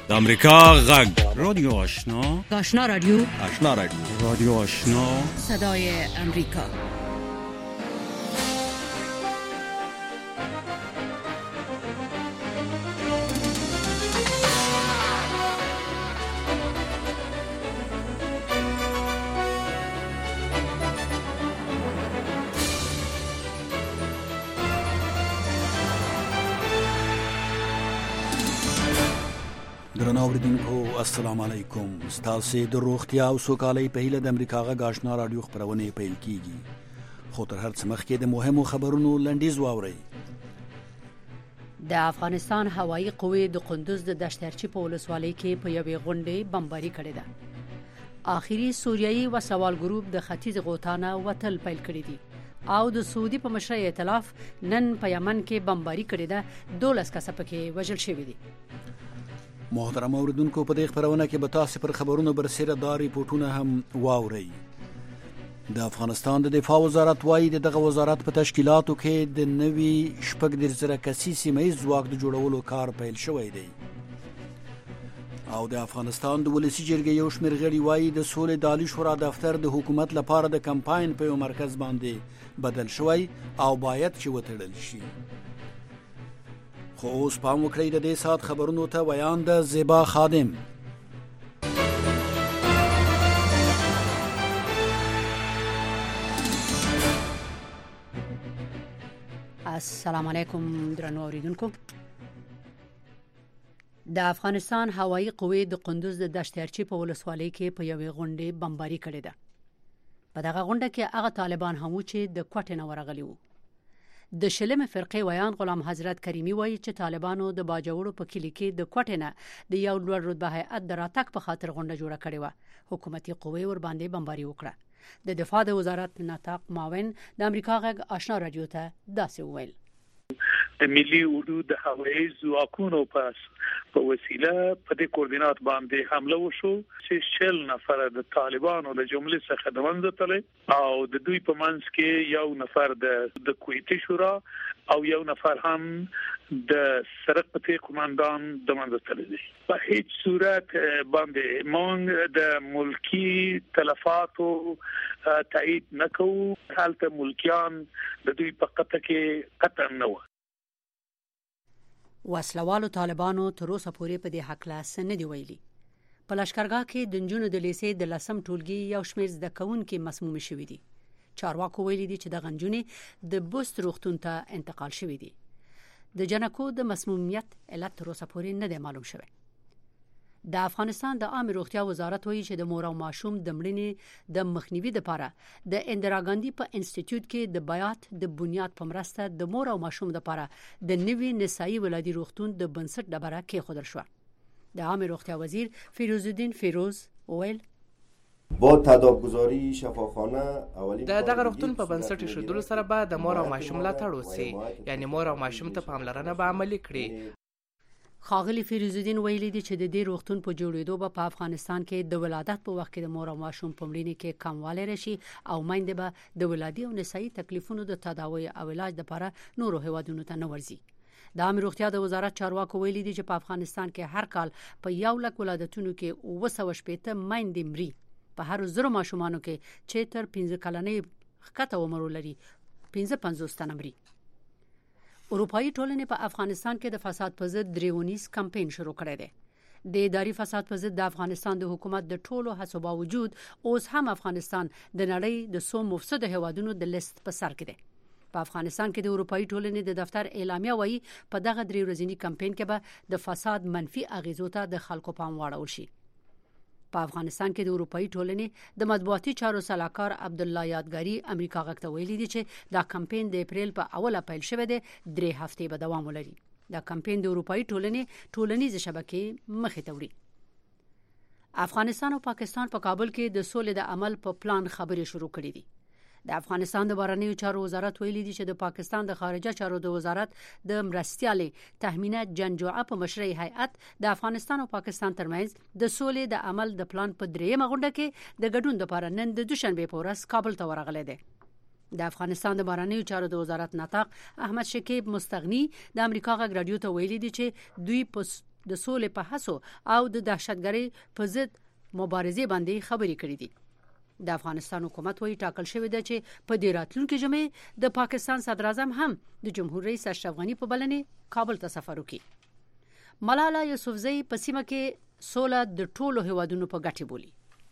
د امریکا غږ رادیو آشنا رادیو رادیو آشنا صدای امریکا. درنو اوریدونکو السلام علیکم. ستاسو د روغتیا او سوکالۍ په هیله د امریکا غږ آشنا رادیو خبرونه پیل کیږي. خو تر هر څه مخکې د مهمو خبرونو لنډیز واورئ. د افغانستان هوایي قوې د قندوز د دشترچی په ولسوالۍ کې په یوې غونډې بمباري کړې ده. آخري سوریایي وسوال ګروپ د ختیځ غوتانه وتل پیل کړی دي او د سعودي په مشرۍ ائتلاف نن په یمن کې بمباري کړې ده. 12 کسه پکې وژل شوي دي. محترم اوریدونکو په دې خبرونه کې به تاسو پر خبرونو برسېره داري پورتونه هم واورئ. د افغانستان د دفاع وزارت وايي دغه وزارت په تشکیلاتو کې د نوي 14,000 کسي سیمه‌یز ځواک د جوړولو کار پیل شوی دی. او د افغانستان د ولسی جرګې یو شمېر غړي وايي د سولې د عالی شورا دفتر د حکومت لپاره د کمپاین په یو مرکز باندې بدل شوی او باید چې وتړل شي. خو اوس پام وکړئ د دې سات خبرونو ته ویان د زیبا خادم. السلام علیکم درنو اوریدونکو. د افغانستان هوایي قوې د قندوز د دشترچی په ولسوالۍ کې په یوې غونډې بمباري کړې ده. په دغه غونډه کې هغه طالبان هم چې د کوټې نه ورغلي وو. د شلم فرقې ویان غلام حضرت کریمی وایي چې طالبانو د باجوړو په کلی کې د کوټې نه د یو لوړ رتبه هیئت د راتګ په خاطر غونډه جوړه کړې و. حکومتي قوې ور باندې بمباري وکړه. د دفاع د وزارت نطاق معاون د امریکا غږ آشنا رادیو ته داسې وویل: د ملي اردو د هوایي ځواکونو په وسیله په دې کوردینات باندې حمله وشو چې 40 نفر د طالبانو له جملې څخه د منځ تلل او د دوی په منځ کې یو نفر د کویتي شورا او یو نفر هم د سرقتي قوماندان د منځ تلل. په هیڅ صورت باندې مونږ د ملکی تلفاتو تایید نکوو. حالت ملکیان د دوی په قطعه کې قطع نه و. وسلوالو طالبانو تر اوسه پورې په دې حق لاس نه دی ویلي. په لشکرګاه کې د نجونو د لیسې د لسم ټولګي یو شمېر زده کوونکي مسموم شوي دي. چارواکو ویلي دي چې د غنجونې د بوست روغتون ته انتقال شوي دي. د جنکو د مسمومیت علت تر اوسه پورې نه دی معلوم شوی. د افغانستان د عامه روغتیا وزارت وایي چې د مور او ماشوم د مړینې د مخنیوي لپاره د اندرا ګاندي په انسټیټیوټ کې د بیات د بنیاد په مرسته د مور او ماشوم لپاره د نوي نسایي ولادي روغتون د بنسټ ډبره کېښودل شو. د عامه روغتیا وزیر فیروز الدین فیروز ویل: با تداوم‌گذاری شفاخانه اولین دغه روغتون په بنسټ ایښودلو سره به د مور او ماشوم ملاتړ وشي، یعنی مور او ماشوم ته پاملرنه به عملي کړي. خاغلی فیروز الدین ویلي دي چې د دې روغتون په جوړېدو به په افغانستان کې د ولادت په وخت کې د مور او ماشوم په مړینې کې کموالی راشي او میندې به د ولادي او نسایي تکلیفونو د تداوی او علاج لپاره نورو هیوادونو ته نه ورځي. د عامه روغتیا د وزارت چارواکو ویلي دي چې په افغانستان کې هر کال په 100,000 ولادتونو کې 280 میندې مري. په هر 100 ماشومانو کې چې تر 15 کلنۍ ښکته عمر لري 55 تنه مري. اروپایي ټولنې په افغانستان کې د فساد پر ضد دریونیز کمپاین شروع کړی دی. د اداري فساد پر ضد د افغانستان د حکومت د ټولو هڅو باوجود اوس هم افغانستان د نړۍ د 100 مفسد هیوادونو د لیست په سر کې دی. په افغانستان کې د اروپایي ټولنې د دفتر اعلامیه وایي په دغه 3 ورځنی کمپاین کې به د فساد منفي اغیزو ته د خلکو پام واړول شي. په افغانستان کې د اروپایي ټولنې د مطبوعاتي چارو سلاکار عبد الله یادګاری امریکا غږ ته ویلي دي چې دا کمپاین د اپریل په اوله پیل شوی دی. 3 هفتې به دوام ولري. دا کمپاین د اروپایي ټولنې ټولنیز شبکې مخې ته وړي. افغانستان او پاکستان په کابل کې د سولې د عمل په پلان خبرې شروع کړې دي. د افغانستان د بهرنیو چارو وزارت ویلي دي چې د پاکستان د خارجه چارو د وزارت د مرستیالې تهمینه جنجوعه په مشرۍ هیئت د افغانستان او پاکستان ترمنځ د سولې د عمل د پلان په 3مه غونډه کې د ګډون لپاره نن د دوشنبه په ورځ کابل ته ورغلي دي. د افغانستان د بهرنیو چارو د وزارت نطاق احمد شکیب مستغنی د امریکا غږ رادیو ته ویلي دي چې دوی په د سولې په هڅو او د دهشتګرۍ په ضد مبارزې باندې خبرې کړې دي. د افغانستان حکومت وایي ټاکل شوی دی چې په دې راتلونکي جمعې د پاکستان صدر اعظم هم د جمهور رئیس اشرف غني په بلنې کابل ته سفر وکړي. ملاله یوسفزۍ په سیمه کې سوله د ټولو هیوادونو په ګټه بولي.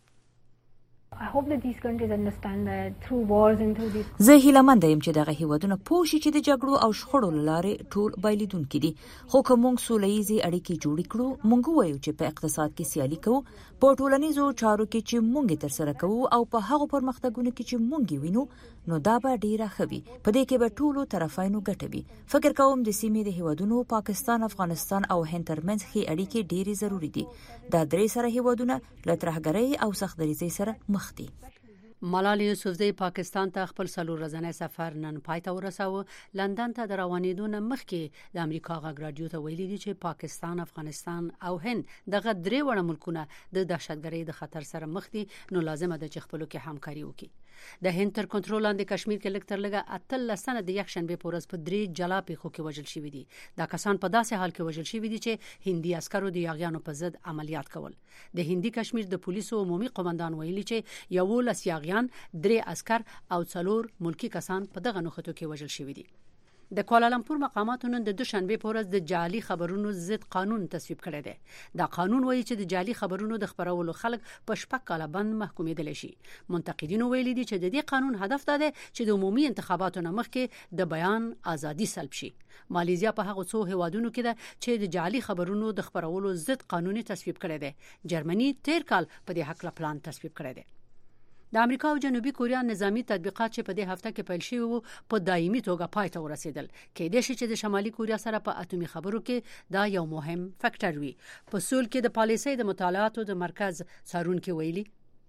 I hope that these countries understand that through wars and through these زه هیلهمند یم چې دغه هیوادونه پوه شي چې د جګړو او شخړو لاره ټول بایلودونکي دي. خو که موږ سولهییزې اړیکې جوړې کړو، موږ وایو چې په اقتصاد کې سیالي کوو، په ټولنیزو چارو کې چې موږ ترسره کوو او په هغو پرمختګونو کې چې موږ وینو، نو دا به ډیره ښه وي. په دې کې به ټولو طرفینو ګټه وي. فکر کوم د سیمې د هیوادونو پاکستان، افغانستان او هند ترمنځ ښې اړیکې ډیرې ضروري دي. دا درې سره هیوادونه له ترهګرۍ او سختدریزۍ سره مخ دي. ملاله یوسفزۍ پاکستان ته خپل 4 ورځنی سفر نن پای ته ورساوه. لندن ته د روانېدو نه مخکې د امریکا غږ رادیو ته ویلي دي چې پاکستان، افغانستان او هند دغه درې وړ ملکونه د دهشتګرۍ د خطر سره مخ دي، نو لازمه ده چې خپلو کې همکاري وکړي. د هند تر کنټرول لاندې کشمیر کې لږ تر لږه 18 تنه د یکشنبه په ورځ په 3 جلا پیښو کې وژل شوي دي. دا کسان په داسې حال کې وژل شوي دي چې هندي عسکرو د یاغیانو په ضد عملیات کول. د هندي کشمیر د پولیسو عمومي قومندان ویلي چې 11 یاغیان، 3 عسكر او 4 ملکی کسان په دغه نښتو کې وژل شوي دي. د کوالالمپور مقاماتو نن د دوشنبه په ورځ د جعلي خبرونو ضد قانون تصویب کړی دی. دا قانون وایي چې د جعلي خبرونو د خبرولو خلک په 6 کاله بند محکومېدل شي. منتقدینو ویلي دي چې د دې قانون هدف دا دی چې د عمومي انتخاباتو نه مخکې د بیان ازادي سلب شي. ماليزیا په هغه څو هیوادونو کې ده چې د جعلي خبرونو د خبرولو ضد قانوني تصویب کړی دی. جرمني تیر کال په دې حق لا پلان تصویب کړی دی. د امریکا او جنوبي کوریا نظامی تطبیقات چې په دې هفته کې پیل شوي وو په دایمي توګه پای ته ورسېدل. کېدای شي چې د شمالي کوریا سره په اټومي خبرو کې دا یو مهم فکټر وي. په سول کې د پالیسۍ د مطالعاتو د مرکز څارونکي ویلي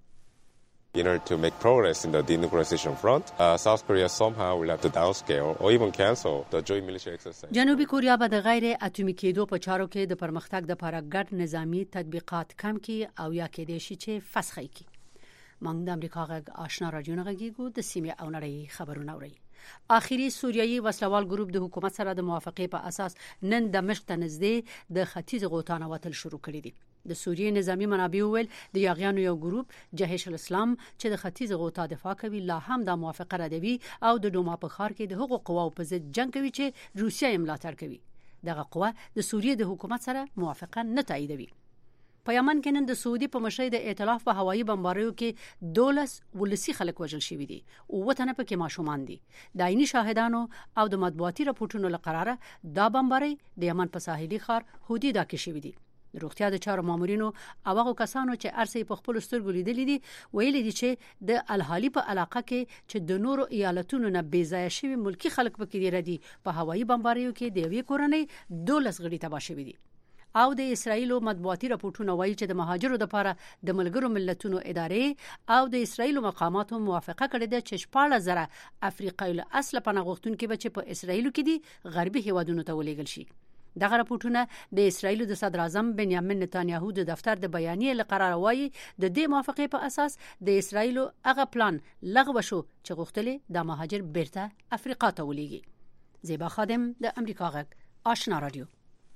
In order to make progress in the denuclearization front, South Korea somehow will have to downscale or even cancel the joint military exercise. جنوبي کوریا به د غیر اټومي کېدو په چارو کې د پرمختګ د لپاره ګډ نظامی تطبیقات کم کړي او یا کېدای شي چې فسخ کړي. موږ د امریکا غږ آشنا رادیو نه غږیږو، د سیمې او نړۍ خبرونه اوري. آخري سوریایي وسلوال ګروپ د حکومت سره د موافقې په اساس نن دمشق ته نږدې د ختیځ غوطه نوتل شروع کړی دي. د سوریې نظامی منابع ویل د یاغیانو یو ګروپ جهش الاسلام چې د ختیځ غوطه دفاع کوي لا هم د موافقه ردوي او د دوما په ښار کې د حقوق قواو په ضد جنگ کوي چې روسیه یې ملاتړ کوي. دغه قوا د سوریې د حکومت سره موافقه نه تاییدوي. په یمن کې نن د سعودي په مشرۍ د ائتلاف په هوایي بمباریو کې 12 ولسی خلک وژل شوي دي او وطن په کې ماشومان دي. د عیني شاهدانو او د مطبوعاتي راپورټونو لقراره دا بمباري د یمن په ساحلي ښار هودیدا کې شوي دي. د روغتیا د چارو مامورینو او هغه کسانو چې ارسي په خپل سترګو لیدلې دي ویلي دي چې د الحالي په علاقه کې چې د نورو ایالتونو نه بیځای شوي ملکی خلک پکې دي ردي په هوایي بمباریو کې د یوې کورنۍ 12 غړي تباه شوي دي. او د اسرایلو مطبوعاتي راپورټونه وایي چې د مهاجرو لپاره د ملګرو ملتونو ادارې او د اسرایلو مقاماتو موافقه کړې ده چې 14,000 افریقایي اصل پناه غوښتونکي به چې په اسرایلو کې دي غربي هیوادونو ته ولېږل شي. دغه راپورټونه د اسرایلو د صدر اعظم بنیامین نتانیاهو د دفتر د بیانیې لقرار وایي د دې موافقې په اساس د اسرایلو هغه پلان لغوه شو چې غوښتل د مهاجر بیرته افریقا ته ولېږي. زیبا خادم د امریکا غږ آشنا رادیو.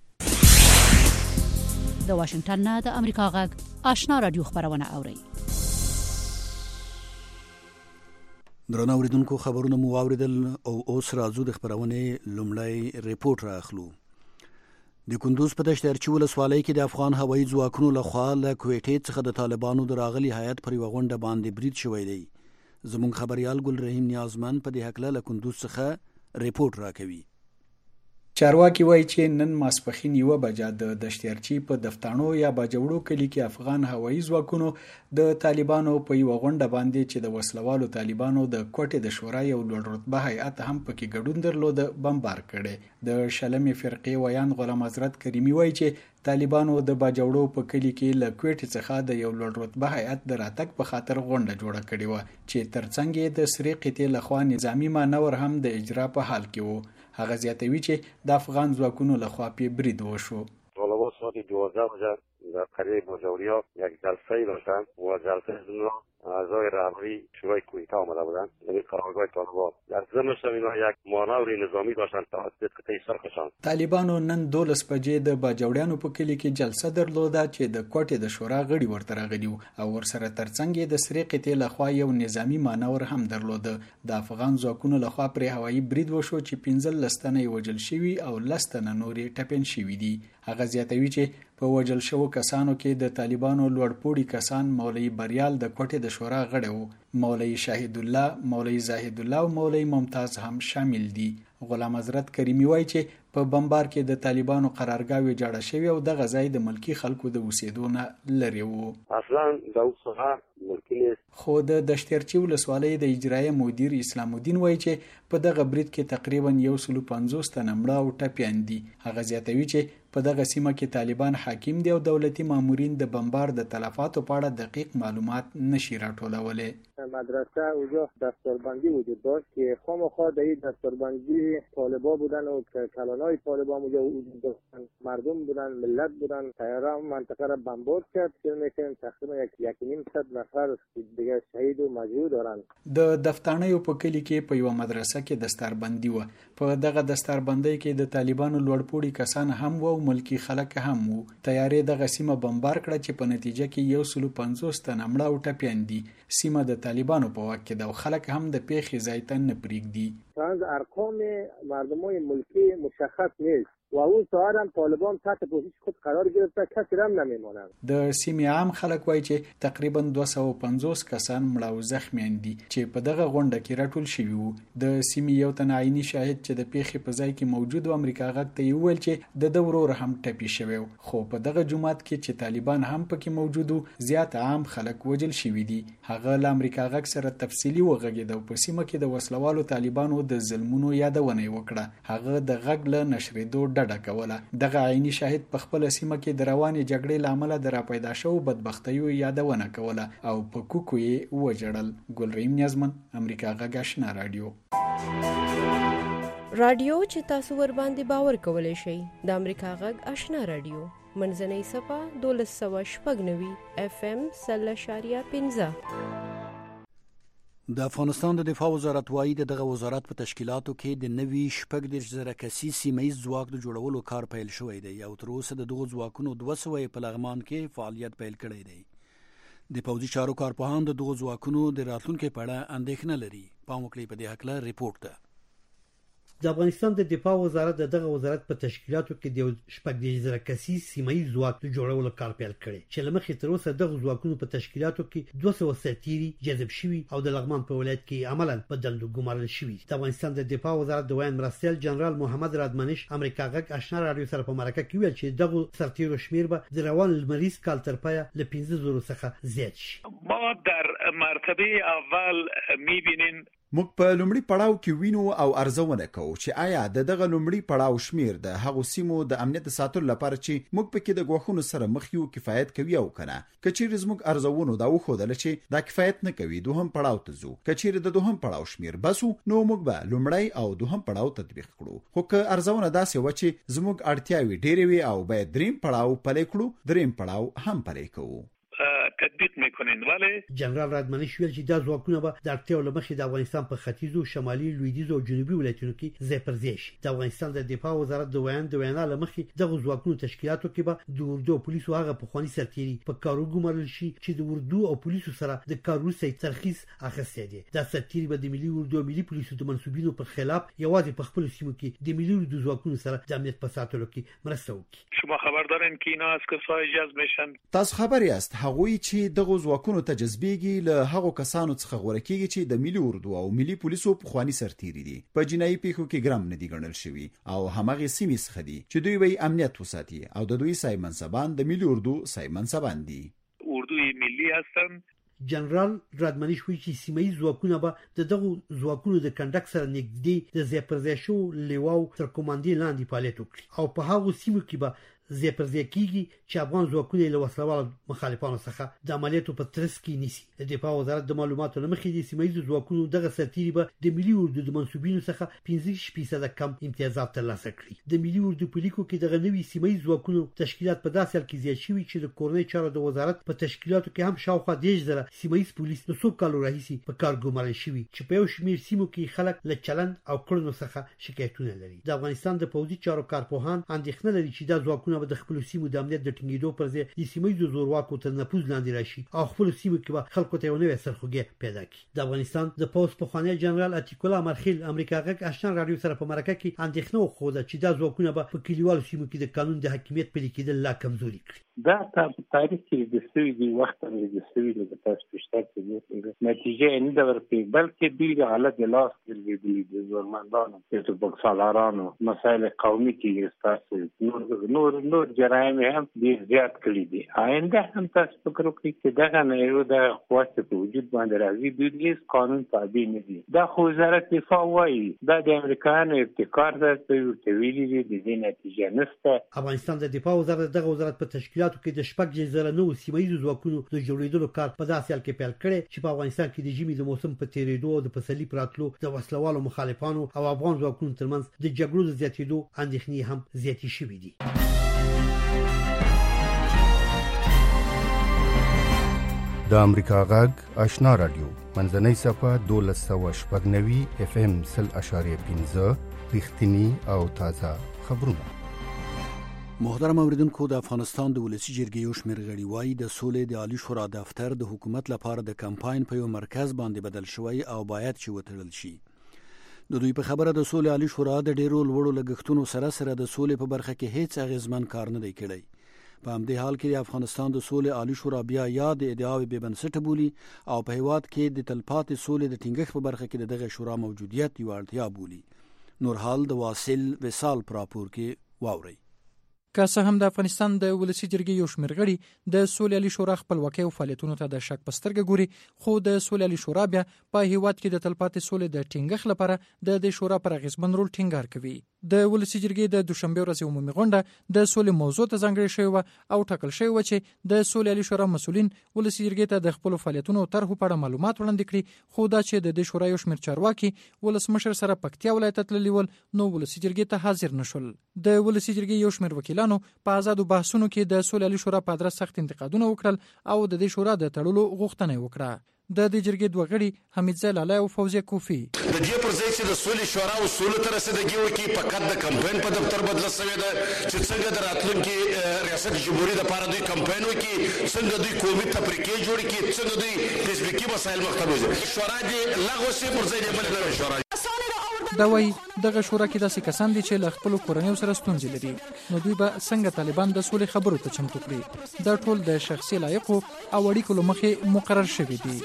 د واشنگټن نه د امریکا غږ آشنا رادیو خبرونه اوري. درنو اوریدونکو خبرونه مو واوریدل او اوس راځو د خبرونه لومړی ریپورت راخلو. د کندوز په دشت ارچي ولسوالۍ کې د افغان هوایي ځواکونو لخوا له کویټې څخه د طالبانو د راغلي هیات پر یوه غونډه باندې برید شوی دی. زموږ خبريال ګل رحیم نیازمن په دې حق له کندوز څخه ریپورت راکوي. چارواکي وایي چې نن ماسپخین یوه بجه د دشتیارچي په دفتانو یا باجوړو کلی کې افغان هوایي ځواکونو د طالبانو په یوه غونډه باندې چې د وسلوالو طالبانو د کوټې د شورا یو لوړ رتبه هیئت هم پکې ګډون درلود بمبار کړي. د شلمې فرقې ویان غلام حضرت کریمي وایي چې طالبانو د باجوړو په کلی کې له کوټې څخه د یو لوړ رتبه هیئت د راتګ په خاطر غونډه جوړه کړې و چې ترڅنګ یې د سری قطې لخوا نظامی مانور هم د اجرا په حال کې وو. هغه زیاتوي چې د افغان ځواکونو لخوا په برید وشو. طالبان ساعت 12 بجه در قریه باجوړیا یک جلسه داشتن و جلسه اعضای رهبری شورای کویتا آمده بودند در قرارگاه طالبان. در ضمن اینا یک مانور نظامی داشتند توسط قطعه سرخشان. طالبانو نن 12 بجې د باجوړیانو په کلی کې جلسه درلوده چې د کوټې د شورا غړي ورته راغلي او ورسره ترڅنګ د سری قطعه لخوا یو نظامی مانور هم درلوده. د افغان ځواکونو لخوا پر هوایي برید وشو چې 15 لستنې وجل شوي او لستنه نورې ټپین شوي دي. هغه زیاتوي چې په وجل شوو کسانو کې د طالبانو لوړپوړي کسان مولوی بریال د کوټې د شورا غړي وو، مولوی شاهد الله، مولوی زاهد الله او مولوی ممتاز هم شامل دي. غلام حضرت کریمی وایي چې په بمبار کې د طالبانو قرارګاه ویجاړه شوی او د غزای د ملکی خلکو د اوسېدو نه لري وو. اصلا دا اوسه ملکی خو د دشترچی ولسوالۍ د اجرایي مدیر اسلام الدین وایي چې په دغه برید کې تقریبا 150 تنه مړه او ټپیان دي. هغه زیاتوي چې په دغه سیمه کې طالبان حاکم دي او دولتي مامورین د بمبار د تلفاتو په اړه دقیق معلومات نشي راټولولای. مدرسه اونجا دستوربندی وجود داشت که خامخا در این دستوربندی طالبان بودن و کلانای طالبان اونجا وجود داشتن، مردم بودن، ملت بودن. طیاره منطقه را بمبارد کرد که میگن تقریبا 1.5 نفر دیگه شهید و مجروح دارن. د دفترانو په کلی کې په یو مدرسه کې دستوربندی و. په دغه دستوربندۍ کې د طالبانو لوړپوړي کسان هم و او ملکی خلک هم و. طیارې دغه سیمه بمبار کړه چې په نتیجه کې 150 تنه مړه او ټپیان دي. سیمه د طالبانو په واک کې د خلک هم د پیښې ځای ته نه پرېږدي. ارقام مردمای ملکی مشخص نیست و اون ساعت هم طالبان تحت پوزیش خود قرار گرفته، کسی هم نمیمونند. د سیمې عام خلک وایي چې تقریبا 250 کسان مړه او زخمیان دي چې په دغه غونډه کې راټول شوي وو. د سیمې یو تن عیني شاهد چې د پیښې په ځای کې موجود و امریکا غږ ته ویل چې د ورور هم ټپي شوی، خو په دغه جمعات کې چې طالبان هم پکې موجود وو زیات عام خلک وجل شوي دي. هغه له امریکا غږ سره تفصیلی وغږېد او په سیمه کې د وسلوالو طالبانو د ظلمونو یادونه وکړه. هغه د غږ له نشریدو ډډه کوله. دغه عیني شاهد په خپل سیمه کې د روانې جګړې لامل د راپیدا شوو بدبختیو یادونه کوله او په کوکو یې وجړل. ګلریم نیازمن، امریکا غږ آشنا رادیو. رادیو چې تاسو ور باندې باور کولای شئ د امریکا غږ آشنا رادیو منځنۍ صفه 1290 FM 0.15. د افغانستان د دفاع وزارت وايي دغه وزارت په تشکیلاتو کې د نوي 14 کسي سیمه‌یز ځواک د جوړولو کار پیل شوی دی او تر اوسه د دغو ځواکونو 200 په لغمان کې فعالیت پیل کړی دی. د پوځي چارو کارپوهان د دغو ځواکونو د راتلونکي په اړه اندېښنه لري. پام وکړئ په دې هکله ریپورت ده. د افغانستان د دفاع وزارت دغه وزارت په تشکیلاتو کې د 14 کسي سیمه‌یز ځواک د جوړولو کار پیل کړی چې لمخې تر اوسه دغه ځواکونو په تشکیلاتو کې 200 سرتیري جذب شوي او د لغمان په ولایت کې عملاً په دندو ګمارل شوي. د افغانستان د دفاع وزارت د ویان مرستیال جنرال محمد رادمنش امریکا غږ آشنا رادیو سره په مرکه کې ویل چې دغه سرتیرو شمیر به د روان لمریز کال تر پایه ل 15,000 څخه زیات شي. ما در مرتبه اول می‌بینیم موږ په لومړي پړاو کې وینو او ارزونه کوو چې آیا دغه لومړي پړاو شمیر د هغو سیمو د امنیت ساتلو لپاره چې موږ پکې د غوښونو سره مخ یو کفایت کوي او کنه. کچېر زموږ ارزونو دا وښودل چې دا کفایت نه کوي، دوهم پړاو ته ځو. کچېر د دوهم پړاو شمیر بسو نو موږ به لومړی او دوهم پړاو تطبیق کړو. خو که ارزونه داسې و چې زموږ اړتیاوي ډېرې وي او باید دریم پړاو پلي کړو، دریم پړاو هم پلي کوو. تطبیق میکنین. ولی جنرال رادمنش ویل چې دا ځواکونه به د اړتیاو له مخې د افغانستان په ختیځو، شمالي، لویدیځ او جنوبي ولایتونو کې ځای پر ځای شي. د افغانستان د دفاع وزارت د وینا له مخې دغه ځواکونو تشکیلاتو کې به د اردو او پولیسو هغه پخواني سرتیري په کارو ګمارل شي چې د اردو او پولیسو سره د کار وروسته ترخیص اخیستی دی. دا سرتیري به د ملي اردو او ملي پولیسو د منسوبینو په خلاف یوازې په خپل سیمو کې د ملي اردو ځواکونو سره د امنیت په ساتلو کې مرسته وکړي. شما خبر دارین که اینا از کسای جذب میشن؟ تاسو خبر یاست هغوی چې دغه ځواکونو ته جذبېږي له هغو کسانو څخه غوړه کېږي چې د ملي اردو او ملي پولیسو پخواني سرتیري دي، په جنایي پیښو کې ګرم نه دي ګڼل شوي او همغه سیمې څخه دي چې دوی به امنیت وساتي او د دوی سای منصبان د ملي اردو سای منصبان دي. اردوی ملي هستن. جنرال رادمنش وایي چې سیمه‌یز ځواکونه به د دغو ځواکونو د کنډک سره نږدې د ځای پر ځای شو لیواو تر کوماندې لاندې فعالیت وکړي او په هغو سیمو کې به زی پر زی کیږي چې افغان ځواکونه له وسلوال مخالفانو څخه د عملیاتو په ترڅ کې نیسي. د دفاع وزارت د معلوماتو لمخې د سیمایي ځواکونو دغه سرتیري به د ملي اردو د منسوبینو څخه 15% کم امتیازات ترلاسه کړي. د ملي اردو په لیکو کې دغه نوي سیمایي ځواکونو تشکیلات په داسې حال کې زیات شوي چې د کورنۍ چارو د وزارت په تشکیلاتو کې هم شاوخوا 10,000 سیمایي پولیس د څو کالو راهیسې په کار ګمارل شوي چې په یو شمېر سیمو کې خلک له چلند او کړنو څخه شکایتونه لري. د افغانستان د پوځي چارو کارپوهان اندېښنه لري چې دا ځواکونه به د خپل سیمو د امنیت د ټینګېدو پر ځای د سیمایي زورواکو تر نفوذ لاندې راشي او خپل سیمو کې به خلکو ته یو نوی سرخوږی پیدا کړي. د افغانستان د پوځ پخوانی جنرال عتیق الله مرخیل امریکا غږ آشنا رادیو سره په مرکه کې اندېښنه وښوده چې دا ځواکونه به په کلیوالو سیمو کې د قانون د حاکمیت پلي کېدل لا کمزوري کړي. دا تاریخ کې د سوي دی وخت د سوي د تاسو پښتر کې نتیجه نه دا ورپی بلکې دوی د حالت د لاس ګرځېدلي د زورمندانو د بوکسالارانو مسایل قومي کې تاسو نور جرایم هم ډیر زیات کړي دي. آینده هم تاسو فکر وکړئ چې دا نه یو د قوت په وجود باندې راځي دوی هیڅ قانون تابع نه دي. دا خو وزارت دفاع وایي دا د امریکایانو ابتکار ده چې ویلي دي د دې نتیجه نشته. افغانستان د دفاع وزارت دغه وزارت په تشکیلاتو کې د شپږ جزیره نو سیمایي ځواکونو د جوړېدلو کار په داسې حال کې پیل کړي چې په افغانستان کې د ژمي د موسم په تیریدو او د فصلي پراتلو د وسلوالو مخالفانو او افغان ځواکونو ترمنځ د جګړو د زیاتېدو اندېښنې هم زیاتې شوې دي. د امریکا غږ آشنا رادیو منځنۍ صفه 1290 FM 0.5 رښتینی او تازه خبرونه. محترم اوریدونکو، د افغانستان د ولسی جرګې یو شمېر غړي وایي د سولې د عالی شورا دفتر د حکومت لپاره د کمپاین په یو مرکز باندې بدل شوی او باید چې وتړل شي. د دوی په خبره د سولې عالی شورا د ډیرو لوړو لګښتونو سره سره د سولې په برخه کې هیڅ اغیزمن کار نه دی کړی. په همدې حال کې د افغانستان د سولې عالی شورا بیا یاد ادعاوې بې بنسټه بولي او په هیواد کې د تلپاتې سولې د ټینګښت په برخه کې دغه شورا موجودیت یو اړتیا بولي. نور حال د واصل وصال پر راپور کې واوري. که څه هم د افغانستان د ولسی جرګې یو شمېر غړي د سولې عالی شورا خپلواکۍ او فعالیتونو ته د شک په سترګه ګوري، خو د سولې عالی شورا بیا په هیواد کې د تلپاتې سولې د ټینګښت لپاره د شورا پر اغیزمن رول ټینګار کوي. د ولسی جرګې د دوشنبه ورځې عمومي غونډه د سولې موضوع ته ځانګړې شوې و او ټاکل شوی و چې د سولې عالی شورا مسؤلین ولسی جرګې ته د خپل فعالیتونو او طرحو په اړه معلومات وړاندې کړي، خو دا چې د دې شورا یو شمېر چارواکي ولسمشر سره پکتیا ولایت تللی ول نو ولسی جرګې ته حاضر نشول. د ولسی جرګې یو شمېر وکیلانو په آزادو بحثونو کې د سولې عالی شورا په ادرس سخت انتقادونه وکړل او د دې شورا د تړلو غوښتنه وکړه. د دې جرګې دوه غړي حمیدزی لالی او فوزیه کوفی د دې پر ځای چې د سولې شورا اصول ته رسیدګي وکړي فقط د کمپاین په دفتر بدله شوې ده چې څنګه د راتلونکي ریاست جمهوریت لپاره دوی کمپاین وکړي، څنګه دوی قومي تفریقې جوړ کړي، څنګه دوی فیسبوکي مسایل مخته وځي. شورا دې لغوه شي پر ځای دې بل نه شورا. دا وایي دغه شورا کې داسې کسان دي چې له خپل کورنیو سره ستونزې لري، نو دوی به څنګه طالبان د سولې خبرو ته چمتو کړي. دا ټول د شخصي لایقو او اړیکو له مخې مقرر شوي دي.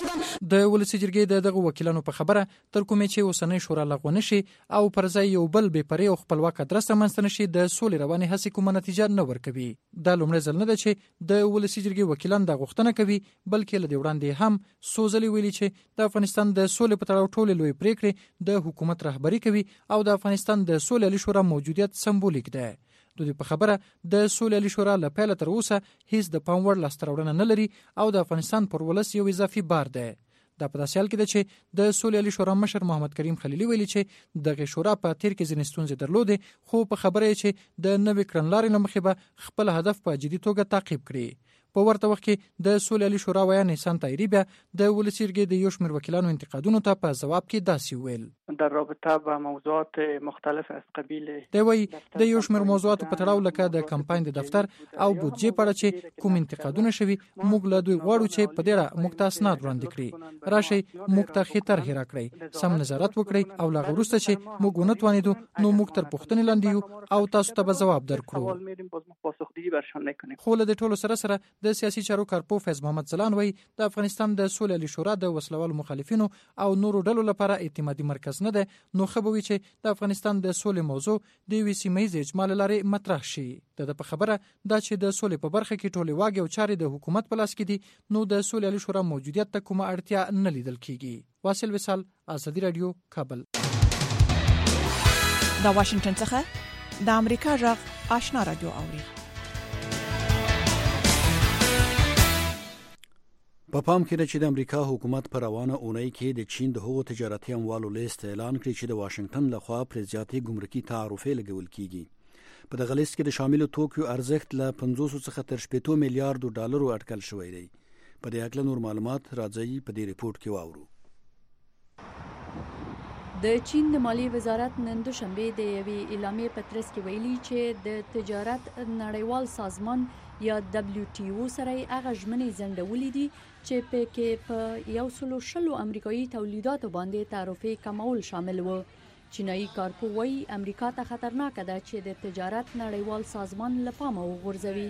د ولسی جرګې دغه وکیلانو په خبره تر کومې چې اوسنۍ شورا لغوه نشي او پر ځای یو بل بې پرې او خپلواک ادرس رامنځته نشي د سولې روانې هڅې کومه نتیجه نه ورکوي. دا لومړی ځل نه ده چې د ولسی جرګې وکیلان دا غوښتنه کوي، بلکې له دې وړاندې هم څو ځلې ویلي چې د افغانستان د سولې په تړاو ټولې لویې پریکړې د حکومت رهبري کوي او د افغانستان د سولې عالی شورا موجودیت سمبولیک ده. د دې په خبره د سولې عالی شورا له پیله تر اوسه هیڅ د پام وړ لاسته راوړنه نه لري او د افغانستان پر ولس یو اضافي بار ده. دا په داسې حال کې ده چې د سولې عالی شورا مشر محمد کریم خلیلي ویلي چې دغه شورا په تیر کې ځینې ستونزې درلودې، خو په خبره یې چې د نوې کړنلارې له مخې به خپل هدف په جدي توګه تعقیب کړي. په ورته وخت کې د سولې عالی شورا ویان احسان طاهري بیا د ولسی جرګې د یو شمېر وکیلانو انتقادونو ته په ځواب کې داسې ویل. در رابطه با موضوعات مختلف از قبیل دی وایي د یو شمېر موضوعاتو په تړاو لکه د کمپاین د دفتر او بودجې په اړه چې کوم انتقادونه شوي، موږ له دوی غواړو چې په دې اړه موږ ته اسناد وړاندې کړي، راشئ موږ ته ښې طرحې راکړئ، سم نظارت وکړئ او له هغه وروسته چې موږ ونه توانېدو نو موږ تر پوښتنې لاندې یو او تاسو ته به ځواب درکړو. خو له دې ټولو سره سره د سیاسي چارو کارپو فیض محمد زلان وایي د افغانستان د سولې عالی شورا د وسلوالو مخالفینو او نورو ډلو لپاره اعتمادي مرکز نه ده، نو ښه به وي چې د افغانستان د سولې موضوع د یوې سیمه ییزې اجماع له لارې مطرح شي. د په خبره دا چې د سولې په برخه کې ټولې واګې او چارې د حکومت په لاس کې دي، نو د سولې عالی شورا موجودیت ته کومه اړتیا نه لیدل کیږي. واصل وصال، آزادي رادیو، کابل. د واشنگټن څخه د امریکا غږ آشنا رادیو اوري. په پام کې ده چې د امریکا حکومت په روانه اونۍ کې د چین د هغو تجارتي اموالو لیست اعلان کړی چې د واشنگټن لخوا پر زیاتې ګمرکي تعرفې لګول کیږي. په دغه لیست کې د شاملو توکیو ارزښت له 500 څخه تر 80 میلیارډ ډالرو اټکل شوی دی. په دې اړه نور معلومات راځي په دې ریپورت کې واورو. د چین د مالیې وزارت نن دوشنبه د یوې اعلامیې په ترڅ کې ویلي چې د تجارت نړیوال سازمان یا WTO سره هغه ژمنې ځنډولې دي چې په کې په 110 امریکایي تولیداتو باندې تعرفې کمول شامل و. چینایي کارپو وايي امریکا ته خطرناک ده چې د تجارت نړیوال سازمان له پامه وغورځوي.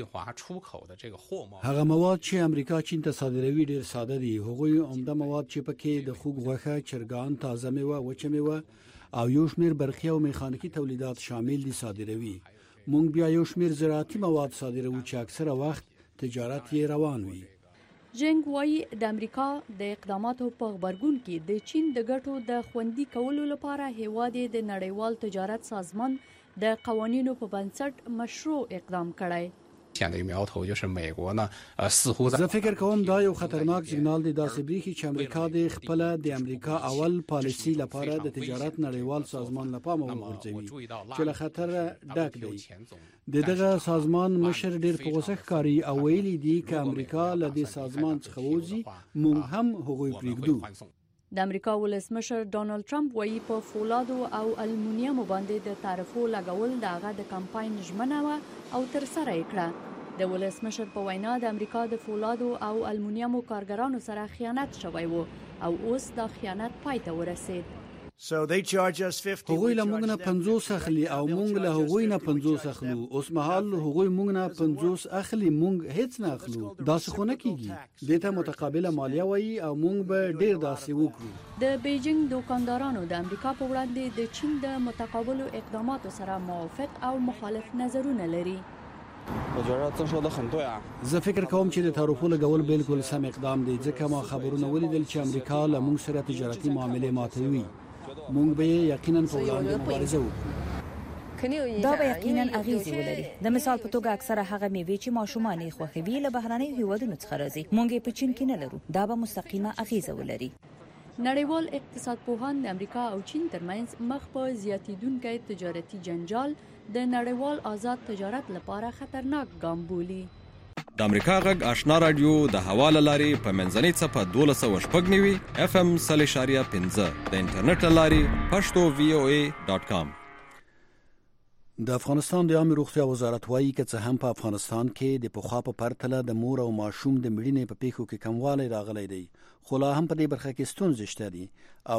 هغه مواد چې امریکا چین ته صادروي ډیر ساده دي. هغوی عمده مواد چې پکې د خوګ غوښه، چرګان، تازه میوه، وچه میوه او یو شمیر برقي او میخانیکي تولیدات شامل دي صادروي. مونږ بیا یو شمیر زراعتي مواد صادروي چې اکثره وخت تجارت یې روان وي. جنگ وايي د امریکا د اقداماتو په غبرګون کې د چین د ګټو د خوندي کولو لپاره هیواد د نړیوال تجارت سازمان د قوانینو په بنسټ مشروع اقدام کړی. زه فکر کوم دا یو خطرناک سیګنال دی. داسې بریښي چې امریکا د خپل د امریکا اول پالیسي لپاره د تجارت نړیوال سازمان لپاره وغورځوي چې له خطر ډک دی. دغه سازمان مشر ډیر په غوسه ښکاري او ویلي دی چې امریکا له دې سازمان څخه وځي موږ هم هغوی پرېږدو. د امریکا ولسمشر ډونالد ټرمپ وايي په فولادو او المونیمو باندې د تعرفو لګول دغه د کمپاین ژمنه و او تر سره یې کړه. د ولسمشر په وینا د امریکا د فولادو او المونیمو کارګرانو سره خیانت شوی و او اوس دا خیانت پای ته ورسید. هغوی له موږ نه 50 اخلي او موږ له هغوی نه 50 اخلو. اوس مهال هغوی موږ نه 50 اخلي، موږ هیڅ نه اخلو. دا څه خو نه کیږي. دې ته متقابله مالیه وایي او موږ به ډیر داسې وکړو. د بیجینګ دوکاندارانو د امریکا په وړاندې د چین د متقابلو اقداماتو سره موافق او مخالف نظرونه لري. زه فکر کوم چې د تعرفو لګول بالکل سم اقدام دی، ځکه ما خبرونه ولیدل چې امریکا له موږ سره تجارتي معاملې ماتوي. موږ به یقینا په وړاندې مبارزه وکړو. دا به یقینا اغیزه ولري. د مثال په توګه اکثره هغه میوې چې ماشومان یې خوښوي له بهرنیو هیوادونو څخه راځي. موږ په چین کې نه لرو. دا به مستقیمه اغیزه ولري. نړیوال اقتصاد پوهان د امریکا او چین ترمنځ مخ په زیاتیدونکي تجارتي جنجال د نړیوال آزاد تجارت لپاره خطرناک ګام بولي. د امریکا غږ آشنا رادیو د حواله لاري په منځنۍ صفه 1290 FM 3.15 د انټرنیټ لاري pashto.voa.com. د افغانستان د عامه روغتیا وزارت وايي چې هم په افغانستان کې د پخوا په پرتله د مور او ماشوم د مړینې په پیښو کې کموالی راغلی دی، خو لا هم په دې برخه کې ستونزې شته دي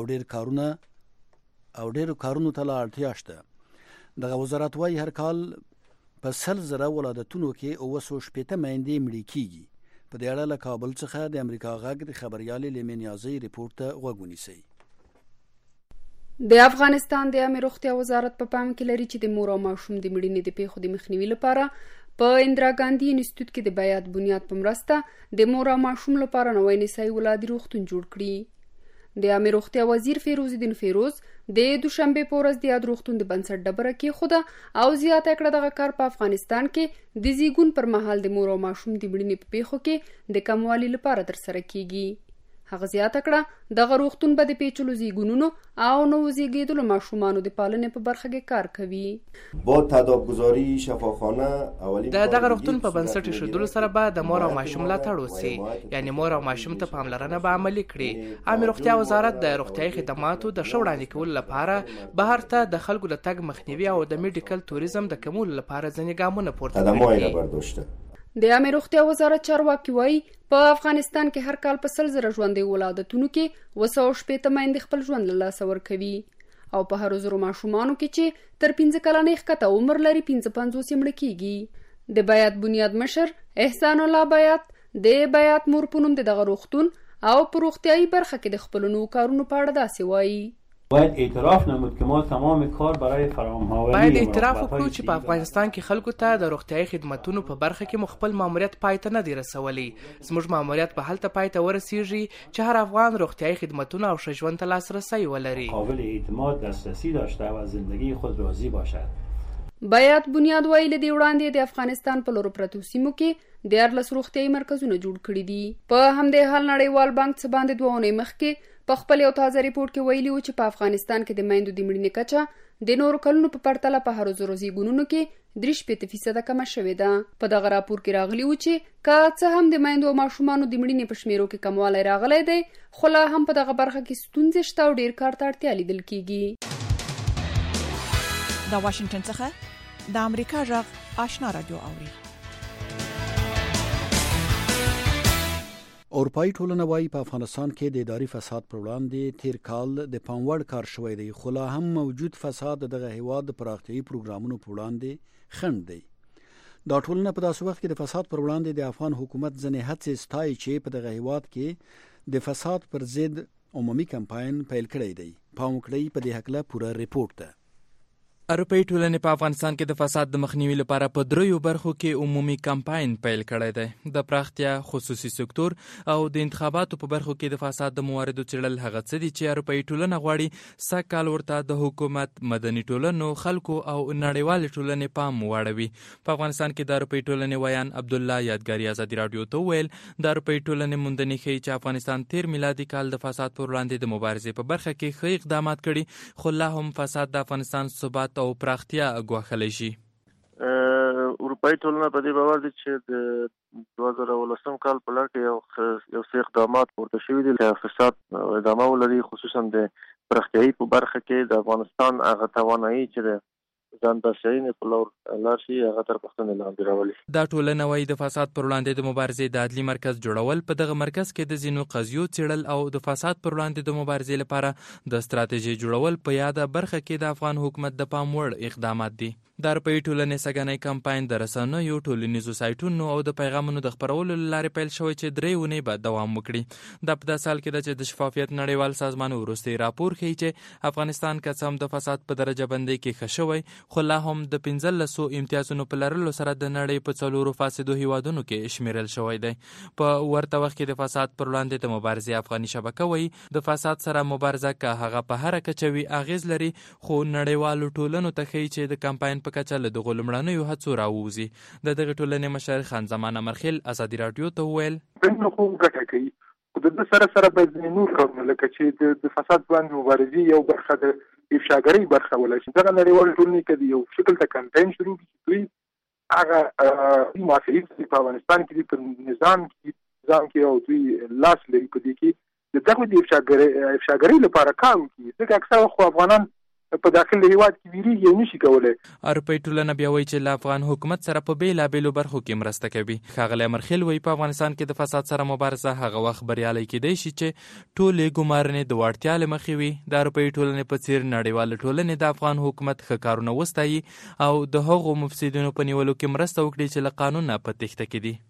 او ډېر کارونو ته لا اړتیا شته. دغه وزارت وايي هر کال په 100,000 ولادتونو کې 280 میندې مړې کیږي. په دې اړه له کابل څخه د امریکا غږ د خبريال لیمن یازي ریپورت ته غوږ ونیسئ. د افغانستان د عامه روغتیا وزارت په پام کې لري چې د مور او ماشوم د مړینې د پیښو د مخنیوي لپاره په اندرا ګاندي انسټیټیوټ کې د بیات بنیاد په مرسته د مور او ماشوم لپاره نوې نسایي ولادي روغتون جوړ کړي. د عامه روغتیا وزیر فیروز الدین فیروز د دوشنبه په ورځ د یاد روغتون د بنسټ ډبره کې خوده او زیاته کړه دغه کار په افغانستان کې د زیګون پر مهال د مور او ماشوم د مړینې په پیښو کې د کموالي لپاره تر سره کیږي. هغه زیاته کړه دغه روغتون به د پیچلو زیګونونو او نو زیږیدلو ماشومانو د پالنې په برخه کې کار کوي. با تدابگذاری شفاخانه اولین دغه روغتون په بنسټ ایښودلو سره به د مور او ماشوم ملاتړ وشي، یعنی مور او ماشوم ته پاملرنه به عملي کړي. عامه روغتیا وزارت د روغتیايي خدماتو د ښه وړاندې کولو لپاره بهر ته د خلکو د تګ مخنیوي او د میډیکل توریزم د کمولو لپاره ځینې ګامونه پورته کړي. د عامه روغتیا وزارت چارواکي وايي په افغانستان کې هر کال په 100,000 ژوندۍ ولادتونو کې 280 میندې خپل ژوند له لاسه ورکوي او په هر 100 ماشومانو کې چې تر 15 کلنۍ ښکته عمر لري 55 مړه کیږي. د بیات بنیاد مشر احسان الله بیات د بیات مور په نوم دغه روغتون او په روغتیايي برخه کې د خپل نوو کارونو په اړه داسې وایي. باید اعتراف نمود که ما تمام کار برای فراهم باید اعتراف وکړو چې په افغانستان کې خلکو ته د روغتیايي خدماتو په برخه کې خپل ماموریت پای ته نه دی رسولی. زموږ ماموریت به هلته پای ته ورسیږي چې هر افغان روغتیايي خدماتو او ښه ژوند ته لاسرسی ولري. قابل اعتماد دسترسی داشته و زندگی خود راضی باشد. بیات بنیاد ویل دی وړاندې د افغانستان په لور پرتو سیمو کې 14 روغتیايي مرکزونه جوړ کړي دي. په همدې حال نړیوال بانک څخه باندې 2 اونۍ مخکې په خپل یو تازه ریپورت کې ویلي و چې په افغانستان کې د میندو د مړینې کچه د نورو کلونو په پرتله په هر ورځ ګونونو کې 3% کمه شوې ده. په دغه راپور کې راغلی و چې که څه هم د میندو او ماشومانو د مړینې په شمیرو کې کموالی راغلی دی، خو لا هم په دغه برخه کې ستونزې شته او ډیر کار ته اړتیا لیدل کیږي. د واشنگټن څخه د امریکا غږ آشنا رادیو اوري. اروپایي ټولنه وايي په افغانستان کې د اداري فساد پر وړاندې تیر کال د پاموړ کار شوی دی، خو لا هم موجود فساد دغه هیواد د پراختیايي پروګرامونو پر وړاندې خنډ دی. دا ټولنه په داسې وخت کې د فساد پر وړاندې د افغان حکومت ځینې هڅې ستایي چې په دغه هیواد کې د فساد پر ضد عمومي کمپاین پیل کړی دی. پام وکړئ په دې هکله پوره ریپورت ده. اروپایي ټولنې په افغانستان کې د فساد د مخنیوي لپاره په 3 برخو کې عمومي کمپاین پیل کړی دی. د پراختیا، خصوصي سکتور او د انتخاباتو په برخو کې د فساد د مواردو څېړل هغه څه دي چې اروپایي ټولنه غواړي سږ کال ورته د حکومت، مدني ټولنو، خلکو او نړیوالې ټولنې پام واړوي. په افغانستان کې د اروپایي ټولنې ویان عبدالله یادګاري ازادي راډیو ته وویل د اروپایي ټولنې موندنې ښیي چې افغانستان تیر میلادي کال د فساد پر وړاندې د مبارزې په برخه کې ښه اقدامات کړي، خو لا هم فساد د افغانستان ثبات او پراختیا ګواښلی شي. اروپایي ټولنه په دې باور دي چې د 2018 کال په لړ کې یو څه اقدامات پورته شوي دي چې فساد ادامه ولري، خصوصا د پراختیايي په برخه کې د افغانستان هغه توانایي چې د ځان بسیاینې په لور لاړ شي هغه تر پوښتنې لاندې راولي. دا ټولنه وایي د فساد پر وړاندې د مبارزې د عدلي مرکز جوړول، په دغه مرکز کې د ځینو قضیو څېړل او د فساد پر وړاندې د مبارزې لپاره د ستراتیژۍ جوړول په یاده برخه کې د افغان حکومت د پام وړ اقدامات دي. د اروپایي ټولنې سږنی کمپاین د رسنیو، ټولنیزو سایټونو او د پیغامونو د خپرولو له لارې پیل شوی چې 3 اونۍ به دوام وکړي. دا په داسې حال کې ده چې د شفافیت نړیوال سازمان وروستی راپور ښیي چې افغانستان که څه هم د فساد په درجه بندۍ کې ښه شوی، خو لا هم د 15 امتیازونو په لرلو سره د نړۍ په 4 فاسدو هیوادونو کې شمیرل شوی دی. په ورته وخت کې د فساد پر وړاندې د مبارزې افغاني شبکه وایي د فساد سره مبارزه که هغه په هر کچه وي اغیز لري، خو نړیوالو ټولنو ته ښیي چې د کمپاین په کچه له دغو لومړنیو هڅو راووځي. د دغې ټولنې مشر خان زمان امرخیل ازادي راډیو ته وویل خو ګټه کوي، خو د سره باید نور کارونه لکه چې د فساد باندې مبارزې یو برخه د افشاګرۍ برخه ولشي. دغه نړیوال ټولنې کې یو شکل ته کمپاین شروع کړي، دوی هغه معافیت په افغانستان کې په نظام کې او دوی لاس لري په دې کې دغه د افشاګرۍ لپاره کار وکړي، ځکه اکثره خو افغانان په داخل هیواد کې ویریږي او نشي کولای. اروپایي ټولنه بیا وایي چې له افغان حکومت سره په بیلابیلو برخو کې مرسته کوي. ښاغلی امرخیل وایي په افغانستان کې د فساد سره مبارزه هغه وخت بریالی کیدای شي چې ټولې ګمارنې د وړتیا له مخې وي. د اروپایي ټولنې په څیر نړیواله ټولنې د افغان حکومت ښه کارونه وستایي او د هغو مفسدینو په نیولو کې مرسته وکړي چې له قانون نه په تېښته کې دي.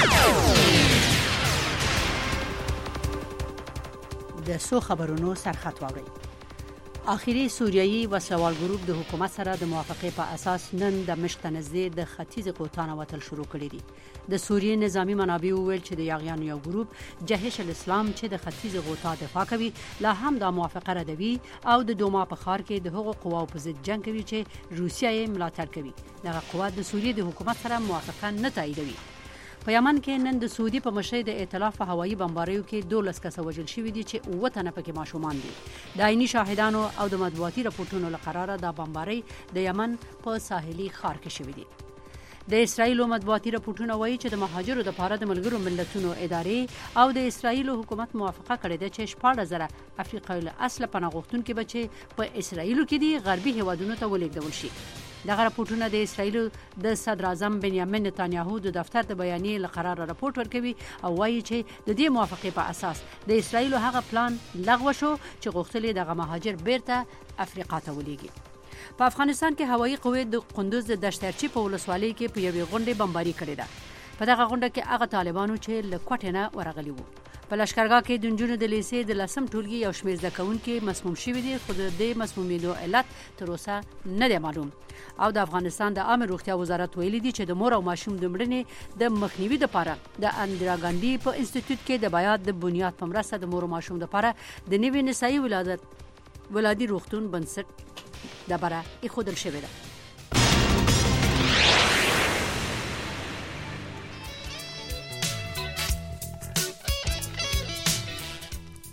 د سو خبرونو سرخط واورئ. آخري سوریایي وسلوال ګروپ د حکومت سره د موافقې په اساس نن د مشت نږدې د ختیځ غوطه وتل شروع کړي دي. د سوریې نظامی منابع ویل چې د یاغیانو یو ګروپ جهش الاسلام چې د ختیځ غوطه دفاع کوي لا هم د موافقه ردوي او د دوما په ښار کې د هغو قواو په ضد جنګ کوي چې روسیه یې ملاتړ کوي. دغه قوات د سوریې د حکومت سره موافقه نه تاییدوي. په یمن کې نن د سعودي په مشرۍ د ائتلاف په هوایي بمباریو کې 12 کسه وژل شوي دي چې 9 تنه پکې ماشومان دي. د عیني شاهدانو او د مطبوعاتي راپورټونو له قراره دا بمبارۍ د یمن په ساحلي ښار کې شوې دي. د اسرایلو مطبوعاتي راپورټونه وایي چې د مهاجرو لپاره د ملګرو ملتونو ادارې او د اسرایلو حکومت موافقه کړې ده چې 14,000 افریقایي اصل پناه غوښتونکي بچي په اسرایلو کې دي غربي هیوادونو ته ولېږدول شي. دغه راپورټونه د اسرایلو د صدر اعظم بنیامین نتانیاهو د دفتر د بیانیې له قراره راپورټ ورکوي او وایي چې د دې موافقې په اساس د اسرایلو هغه پلان لغوه شو چې غوښتل دغه مهاجر بیرته افریقا ته ولېږي. په افغانستان کې هوایي قوې د قندوز د دشترچی په ولسوالۍ کې په یوې غونډې بمباري کړې ده. په دغه غونډه کې هغه طالبانو چې له کوټې نه ورغلي وو. په لښکرګاه کې د نجونو د لیسې د 10م ټولګي یو شمېر زده کوونکي مسموم شوي دي، خو د دې مسمومېدو علت تر اوسه نه دی معلوم. او د افغانستان د عامه روغتیا وزارت ویلي دي چې د مور او ماشوم د مړینې د مخنیوي لپاره د اندرا ګاندي په انسټیټیوټ کې د بیات د بنیاد په مرسته د مور او ماشوم لپاره د نوي نسایي ولادي روغتون بنسټ د بره ایښودل شوی ده.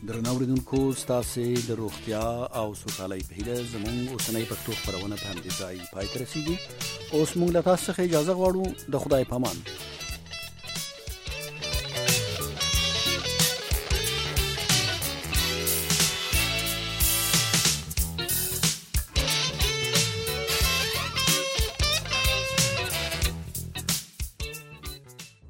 درنو اوریدونکو ستاسو د روغتیا او سوکالۍ په هیله زموږ اوسنۍ پښتو خبرونه په همدې ځای پای ته رسیدي. اوس موږ له تاسو څخه اجازه غواړو. د خدای پامان.